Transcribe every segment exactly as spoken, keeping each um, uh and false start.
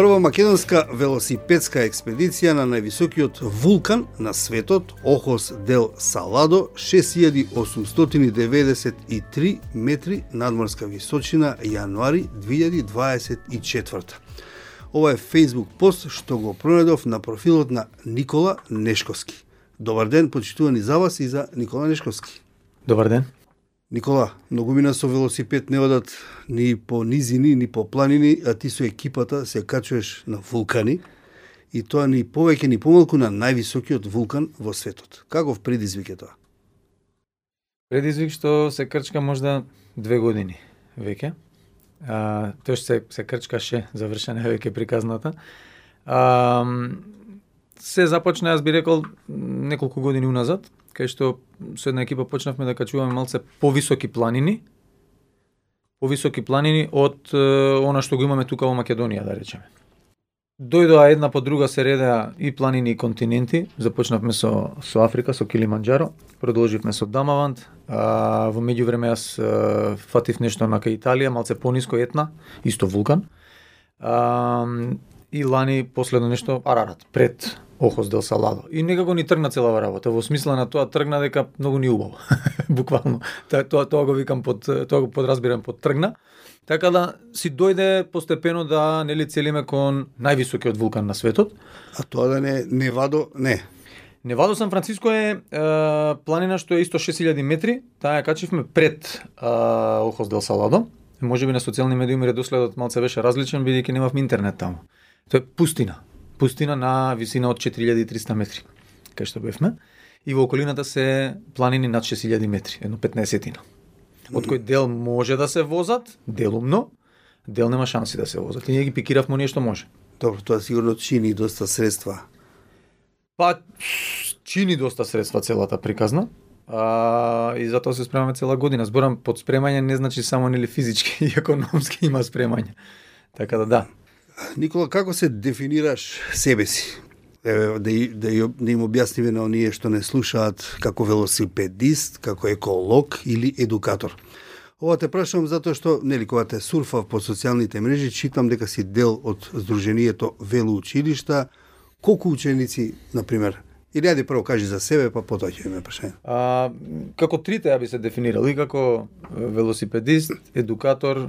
Прва македонска велосипедска експедиција на највисокиот вулкан на светот, Охос дел Саладо, шест илјади осумстотини деветдесет и три метри надморска височина, јануари две илјади дваесет и четврта. Ова е Facebook пост што го пронајдов на профилот на Никола Нешковски. Добар ден, почитувани за вас и за Никола Нешковски. Добар ден. Никола, многумина со велосипед не одат ни по низини, ни по планини, а ти со екипата се качуваш на вулкани и тоа ни повеќе ни помалку на највисокиот вулкан во светот. Каков предизвик е тоа? Предизвик што се крчка можда две години веќе. А, тоа што се, се крчкаше, завршена е веќе приказната. А, се започна, јас би рекол, неколку години уназад, кај што со една екипа почнавме да качуваме малце повисоки планини, повисоки планини од е, она што го имаме тука во Македонија, да речеме. Дојдоа една по друга се редеа и планини и континенти. Започнавме со со Африка, со Килиманџаро, продолживме со Дамаванд, а во меѓувреме јас е, фатив нешто на кај Италија, малце пониско Етна, исто вулкан. А, и лани последно нешто Арарат, пред Охос дел Саладо. И некако ни тргна целава работа. Во смисла на тоа тргна дека многу ни убаво. Буквално. Тоа, тоа, тоа го викам под, тоа го подразбирам под тргна. Така да си дојде постепено да нели целиме кон највисокиот вулкан на светот. А тоа да не Невадо, не. Невадо Сан Франциско е, е планина што е исто шест илјади метри. Таа ја качивме пред е, Охос дел Саладо. Можеби на социјални медиуми редоследот малце беше различен бидејќи немавме интернет таму. Тоа е пустина. Пустина на висина од четири илјади и триста метри, кај што бевме. И во околината се планини над шест илјади метри, едно петнаесетина. Од кој дел може да се возат, делумно, дел нема шанси да се возат. И ние ги пикиравме оние што може. Добро, тоа сигурно чини доста средства. Па, чини доста средства целата приказна. А, и затоа се спремаме цела година. Зборам, под спремање не значи само нели физички и економски има спремање. Така да да. Никола, како се дефинираш себе си? Еве, да, да, да им објасниме на оние што не слушаат, како велосипедист, како еколог или едукатор. Ова те прашувам затоа што, нели, кога те сурфав по социјалните мрежи, читам дека си дел од Сдруженијето Велоучилишта. Колку ученици, например, или ајде прво кажи за себе, па потоа ќе ме прашање. А, како трите ја би се дефинирал, и како велосипедист, едукатор,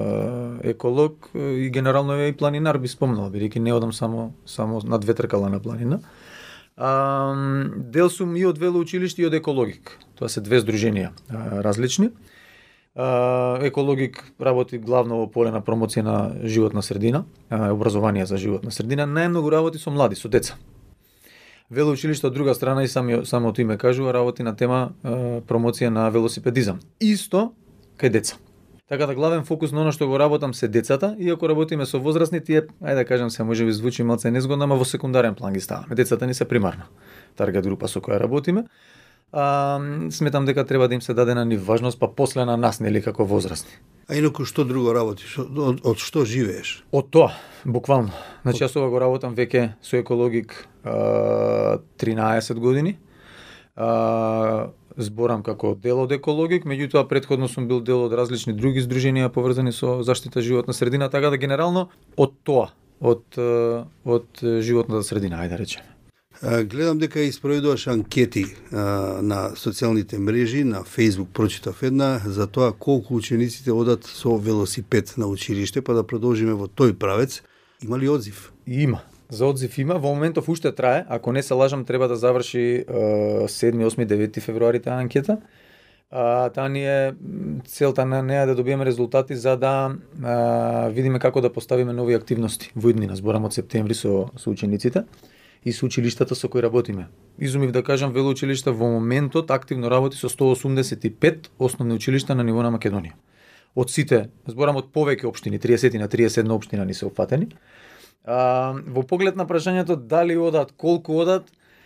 еколог и генерално е и планинар би спомнал, бидејќи не одам само само на две тркала на планина. А, дел сум и од велоучилиште и од екологик. Тоа се две здруженија различни. А, екологик работи главно во поле на промоција на животна средина, образование за животна средина, најмногу работи со млади, со деца. Велоучилиште од друга страна и сами самото име кажува работи на тема е, промоција на велосипедизам. Исто кај деца. Така да главен фокус на оно што го работам се децата, иако работиме со возрастни, тие, ајде да кажам се, можеби звучи малце незгодно, ама во секундарен план ги ставаме. Децата ни се примарна таргет група со која работиме. А, сметам дека треба да им се даде на нив важност, па после на нас, нели, како возрастни. А инаку што друго работиш? Од, од што живееш? Од тоа, буквално. Значи јас ова го работам веќе со екологик а, тринаесет години. А, зборам како дел од екологик, меѓутоа претходно сум бил дел од различни други здруженија поврзани со заштита животна средина, така да генерално од тоа, од од животната средина, ајде да речеме. Гледам дека испроведуваш анкети а, на социјалните мрежи, на Facebook прочитав една, за тоа колку учениците одат со велосипед на училиште, па да продолжиме во тој правец. Има ли одзив? Има. За одзив има. Во моментов уште трае. Ако не се лажам, треба да заврши седми, осми, девети февруари таа анкета. А, таа ни е целта на неа да добиеме резултати за да а, видиме како да поставиме нови активности во иднина. Зборам од септември со, со учениците и со училиштата со кои работиме. Изумив да кажам, велоучилишта во моментот активно работи со сто осумдесет и пет основни училишта на ниво на Македонија. Од сите, зборам од повеќе општини, триесет на триесет и една општина ни се опфатени. А, во поглед на прашањето дали одат, колку одат,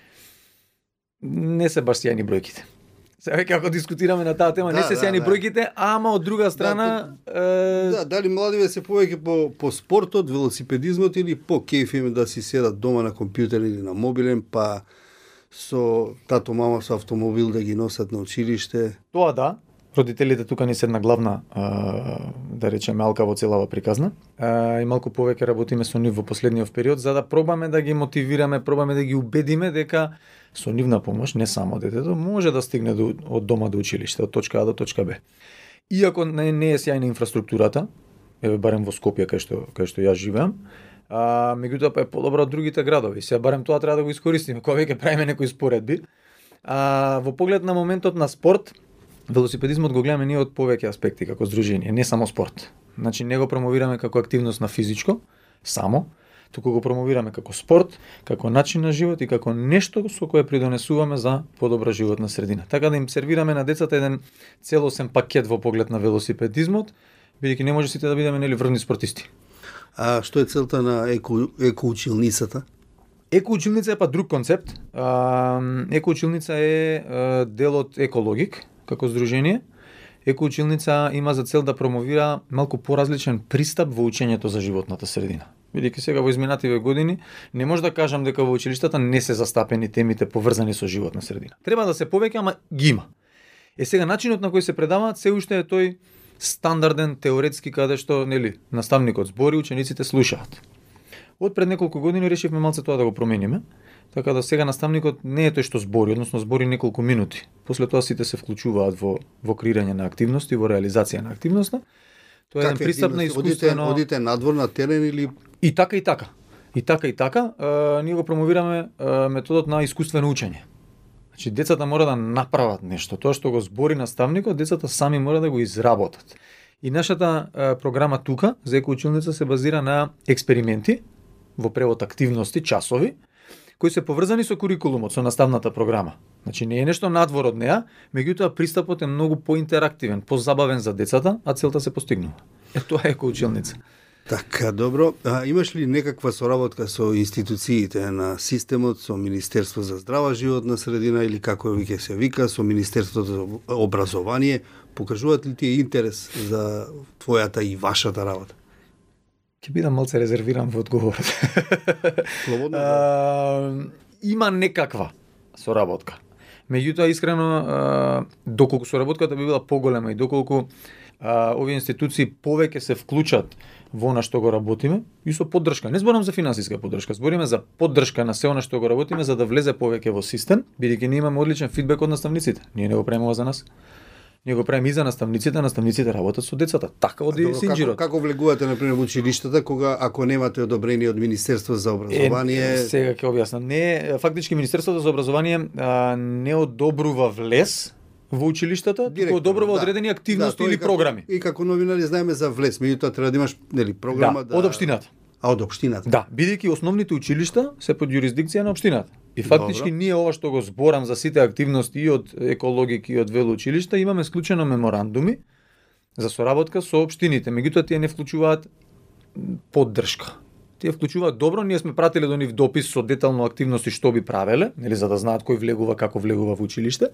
не се баш сјајни бројките. Сега веќе ако дискутираме на таа тема, да, не се сјајни да, бројките, ама од друга страна... Да, е... да, дали младиве се повеќе по, по спортот, велосипедизмот или по кејф да си седат дома на компјутер или на мобилен, па со тато, мама со автомобил да ги носат на училиште? Тоа да. родителите тука не се една главна, а, да речеме, алка во целава приказна. А, и малку повеќе работиме со нив во последниот период, за да пробаме да ги мотивираме, пробаме да ги убедиме дека со нивна помош, не само детето, може да стигне до, од дома до училиште, од точка А до точка Б. Иако не, не е сјајна инфраструктурата, еве барем во Скопје кај што кај што јас живеам, а меѓутоа па е подобро од другите градови. Сега барем тоа треба да го искористиме, кога веќе правиме некои споредби. А во поглед на моментот на спорт, велосипедизмот го гледаме ние од повеќе аспекти како здружение, не само спорт. Значи не го промовираме како активност на физичко само, туку го промовираме како спорт, како начин на живот и како нешто со кое придонесуваме за подобра животна средина. Така да им сервираме на децата еден целосен пакет во поглед на велосипедизмот, бидејќи не може сите да бидеме нели врвни спортисти. А што е целта на еко екоучилницата? Екоучилница е па друг концепт. Екоучилница е дел од Екологик како здружение. Екоучилница има за цел да промовира малку поразличен пристап во учењето за животната средина. Бидејќи сега во изминативе години не може да кажам дека во училиштата не се застапени темите поврзани со животна средина. Треба да се повеќе, ама ги има. Е сега начинот на кој се предаваат се уште е тој стандарден теоретски каде што нели наставникот збори, учениците слушаат. Од пред неколку години решивме малце тоа да го промениме, така да сега наставникот не е тој што збори, односно збори неколку минути. После тоа сите се вклучуваат во во креирање на активности, во реализација на активноста. Тоа е еден пристап на искуствено. Одите, одите надвор на терен или и така и така. И така и така, а, ние го промовираме а, методот на искуствено учење. Значи децата мора да направат нешто, тоа што го збори наставникот, децата сами мора да го изработат. И нашата а, програма тука за екоучилница се базира на експерименти, во превод активности, часови, кои се поврзани со курикулумот, со наставната програма. Значи не е нешто надвор од неа, меѓутоа пристапот е многу поинтерактивен, позабавен за децата, а целта се постигнува. Е тоа е екоучилница. Така, добро. А, имаш ли некаква соработка со институциите на системот, со Министерство за здрава животна средина или како веќе се вика, со Министерството за образование? Покажуваат ли тие интерес за твојата и вашата работа? Ќе бидам малце резервиран во одговорот. Слободно. А, има некаква соработка. Меѓутоа, искрено, а, доколку соработката би била поголема и доколку а, овие институции повеќе се вклучат во она што го работиме и со поддршка. Не зборам за финансиска поддршка, збориме за поддршка на се она што го работиме за да влезе повеќе во систем, бидејќи ние имаме одличен фидбек од наставниците. Ние не го правиме ова за нас. Ние го правиме и за наставниците, наставниците работат со децата. Така оди синџирот. Како, како влегувате например во училиштата кога ако немате одобрение од Министерство за образование? Е, сега ќе објаснам. Не, фактички Министерството за образование а, не одобрува влез во училиштата, туку одобрува да, одредени активности да, или како, програми. И како новинари знаеме за влез, меѓутоа треба да имаш нели програма да, да од општината. А од општината. Да, бидејќи основните училишта се под јурисдикција на општината. И фактички Добро. Ние ова што го зборам за сите активности и од Екологик и од велоучилишта имаме склучено меморандуми за соработка со општините, меѓутоа тие не вклучуваат поддршка. Тие вклучуваат добро, ние сме пратиле до нив допис со детално активности што би правеле, нели за да знаат кој влегува, како влегува во училиште.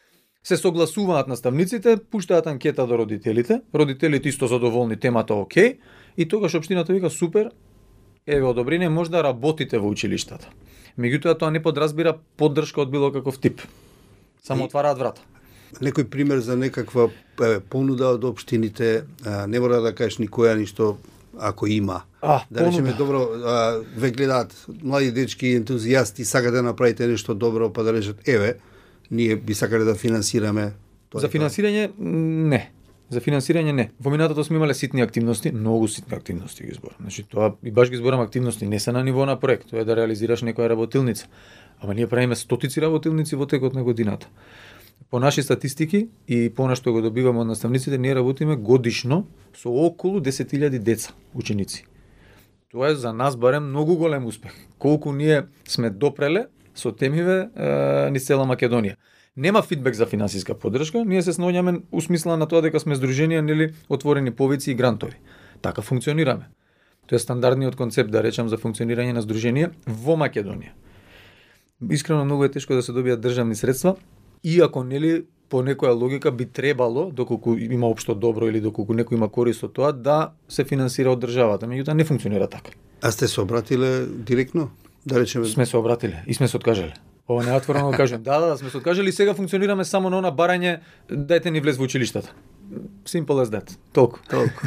Се согласуваат наставниците, пуштаат анкета до родителите, родителите исто задоволни, темата окей, и тогаш општината вика супер, еве одобрение, може да работите во училиштата. Меѓутоа тоа не подразбира поддршка од било каков тип. Само и отвараат врата. Некој пример за некаква еве, понуда од општините, а, не мора да кажеш никоја ништо ако има. А, да речеме добро, а, ве гледаат млади дечки, ентузијасти, сакате да направите нешто добро, па да речат еве, ние би сакале да финансираме тоа. За финансирање не. За финансирање не. Во минатото сме имале ситни активности, многу ситни активности ги зборам. Значи тоа и баш ги зборам активности, не се на ниво на проект, тоа е да реализираш некоја работилница. Ама ние правиме стотици работилници во текот на годината. По наши статистики и по она што го добиваме од наставниците, ние работиме годишно со околу десет илјади деца, ученици. Тоа е за нас барем многу голем успех. Колку ние сме допреле со темиве е, низ цела Македонија. Нема фидбек за финансиска поддршка, ние се снаоѓаме у смисла на тоа дека сме здруженија нели отворени повици и грантови. Така функционираме. Тоа е стандардниот концепт, да речам, за функционирање на здруженија во Македонија. Искрено многу е тешко да се добијат државни средства, иако нели по некоја логика би требало, доколку има општо добро или доколку некој има корист од тоа, да се финансира од државата, меѓутоа не функционира така. А сте се обратиле директно? Да речеме, сме се обратиле и сме се откажале. Ова не е отворено да кажем. Да, да, да, сме се откажали и сега функционираме само на она барање, дајте ни влез во училиштата. Simple as that. Толку. Толку.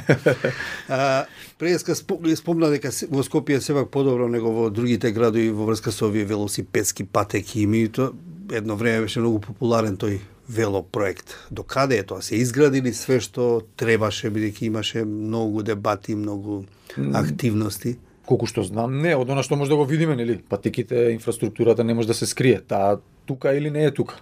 А, Преска спомна дека во Скопје сепак подобро него во другите градови во врска со овие велосипедски патеки и меѓутоа едно време беше многу популарен тој велопроект. До каде е тоа? Се изградили све што требаше, бидејќи имаше многу дебати, многу активности? Колку што знам, не, од она што може да го видиме, нели? Патеките, инфраструктурата не може да се скрие. Таа тука или не е тука.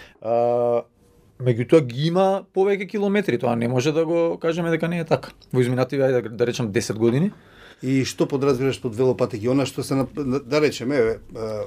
А, меѓутоа ги има повеќе километри, тоа не може да го кажеме дека не е така. Во изминативи, ајде да, да речем десет години. И што подразбираш под велопатеки? Она што се, да речеме, еве,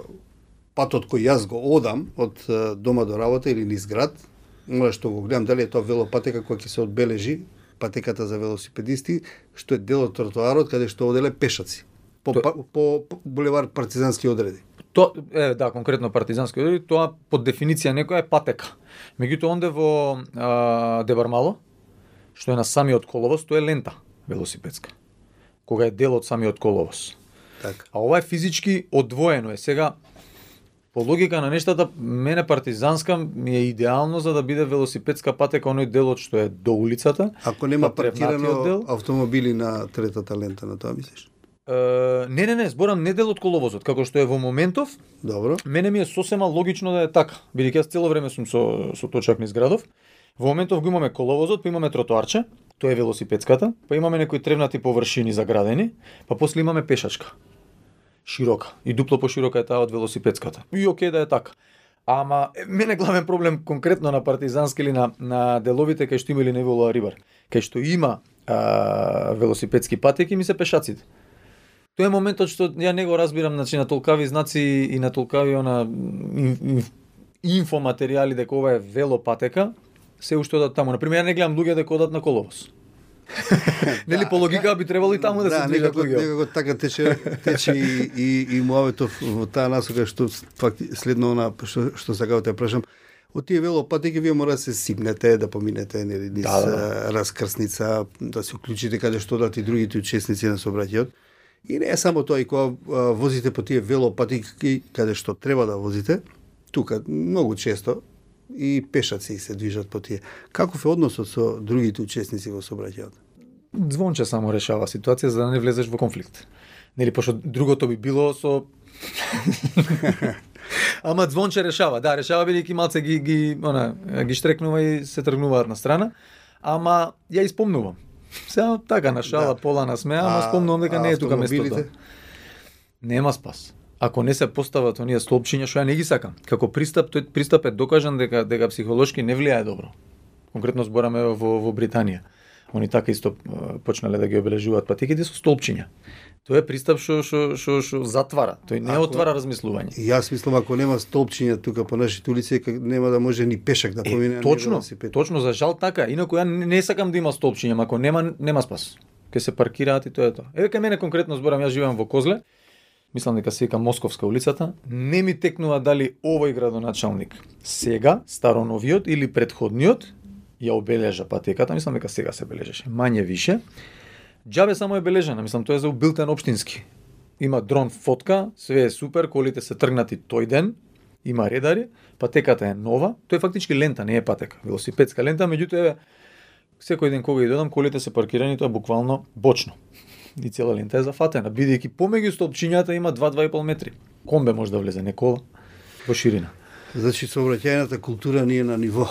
патот кој јас го одам од дома до работа или низ град, може што го гледам дали е тоа велопатека која ќе се одбележи, патеката за велосипедисти, што е дел од тротоарот каде што оделе пешаци по, То... по, по, по булевар Партизански одреди. То е да, конкретно Партизански одреди, тоа под дефиниција некоја е патека. Меѓутоа онде во а, Дебармало, што е на самиот коловоз, тоа е лента велосипедска. Кога е дел од самиот коловоз. Так. А ова е физички одвоено е. Сега по логика на нештата, мене Партизанска ми е идеално за да биде велосипедска патека оној делот што е до улицата. Ако нема паркирано дел, автомобили на третата лента, на тоа мислиш? Uh, не, не, не, зборам не дел од коловозот, како што е во моментов. Добро. Мене ми е сосема логично да е така, бидејќи јас цело време сум со со точак низ градов. Во моментов го имаме коловозот, па имаме тротоарче, тоа е велосипедската, па имаме некои тревнати површини заградени, па после имаме пешачка. Широка. И дупло поширока е таа од велосипедската. И окей да е така. Ама мене главен проблем конкретно на Партизански или на на деловите кај што има или на Ивола Рибар, кај што има а, велосипедски патеки ми се пешаците. Тоа е моментот што ја не го разбирам, значи на толкави знаци и на толкави она инфоматеријали дека ова е велопатека, се уште одат таму. Например, ја не гледам луѓе дека одат на коловоз. Нели по логика би требало и таму да, да се движат луѓе. Да, некако така тече тече и и и муаветов во таа насока што факти следно на што што сакав да те прашам. Од тие велопатеки вие мора да се сипнете, да поминете нели низ да, да. раскрсница, да се уклучите каде што одат и другите учесници на сообраќајот. И не е само тоа, и кога возите по тие велопатеки каде што треба да возите, тука многу често и пешаци се движат по тие. Каков е односот со другите учесници во сообраќајот? Звонче само решава ситуација за да не влезеш во конфликт. Нели пошто другото би било со Ама звонче решава, да, решава бидејќи малце ги ги она ги штрекнува и се тргнуваат на страна, ама ја испомнувам. Сега така на шала, да. Пола на смеа, ама спомнувам дека не е тука местото. Нема спас. Ако не се постават оние столпчиња што ја не ги сакам. Како пристап, тој пристап е докажан дека дека психолошки не влијае добро. Конкретно збораме во во Британија. Они така исто почнале да ги обележуваат патеките со столпчиња. Тоа е пристап што што што што затвара. Тој не ако, отвара размислување. Јас мислам ако нема столпчиња тука по нашите улици, нема да може ни пешак да помине. Е, точно, точно за жал така. Инаку ја не, не сакам да има столпчиња, ако нема нема спас. Ке се паркираат и тоа е тоа. Еве кај мене конкретно зборам, јас живеам во Козле. Мислам дека се вика Московска улицата. Не ми текнува дали овој градоначалник сега, староновиот или претходниот ја обележа патеката, мислам дека сега се бележеше. Мање више. Џабе само е бележена, мислам тоа е за билтен општински. Има дрон фотка, све е супер, колите се тргнати тој ден, има редари, патеката е нова, тоа е фактички лента, не е патека, велосипедска лента, меѓутоа еве секој ден кога и додам, колите се паркирани, тоа буквално бочно. И цела лента е зафатена, бидејќи помеѓу столпчињата има два до два и пол метри. Комбе може да влезе, не кола, во ширина. Значи сообраќајната култура не е на ниво.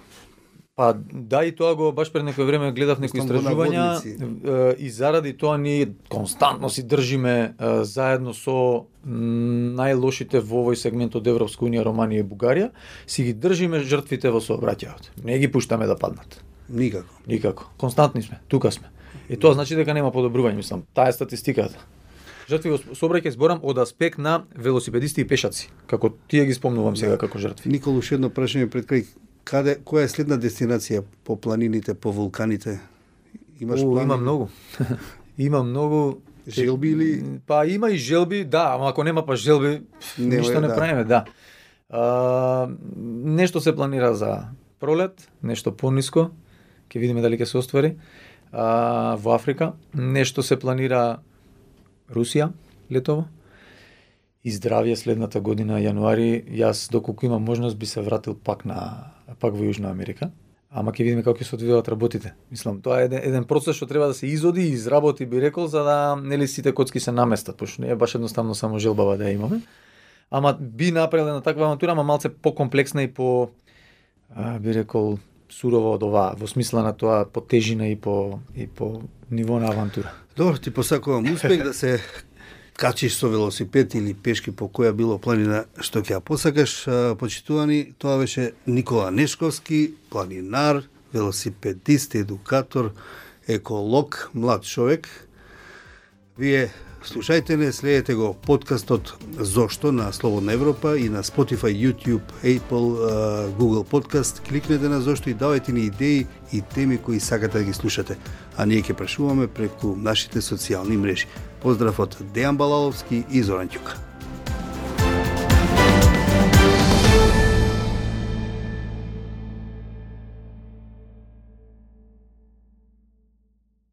Па да, и тоа го баш пред некој време гледав некои истражувања и заради тоа ние константно си држиме заедно со најлошите во овој сегмент од Европска унија, Романија и Бугарија, си ги држиме жртвите во сообраќајот. Не ги пуштаме да паднат. Никако. Никако. Константни сме, тука сме. И тоа значи дека нема подобрување, мислам. Таа е статистиката. Жртви во сообраќај зборам од аспект на велосипедисти и пешаци, како тие ги спомнувам сега како жртви. Николу, уште едно прашање пред крај. Каде, која е следна дестинација по планините, по вулканите? Имаш О, плани? Има многу. Има многу. Желби или? Па има и желби, да, ама ако нема па желби, не, ништо не да. правиме, да. А, нешто се планира за пролет, нешто пониско, ќе видиме дали ќе се оствари. А, во Африка, нешто се планира Русија летово. и здравје следната година јануари, јас доколку имам можност би се вратил пак на пак во Јужна Америка. Ама ќе видиме како ќе се одвиваат работите. Мислам, тоа е еден, еден процес што треба да се изоди и изработи, би рекол, за да нели сите коцки се наместат, пошто не е баш едноставно само желбава да ја имаме. Ама би направил една таква авантура, ама малце покомплексна и по а, би рекол сурово од ова, во смисла на тоа по тежина и по и по ниво на авантура. Добро, ти посакувам успех да се качиш со велосипед или пешки по која било планина што ќе ја посакаш. Почитувани, тоа беше Никола Нешковски, планинар, велосипедист, едукатор, еколог, млад човек. Вие слушајте не, следете го подкастот Зошто на Слободна Европа и на Spotify, YouTube, Apple, Google Podcast. Кликнете на Зошто и давајте ни идеи и теми кои сакате да ги слушате. А ние ќе прашуваме преку нашите социјални мрежи. Поздрав од Дејан Балаловски и Зоран Ќука.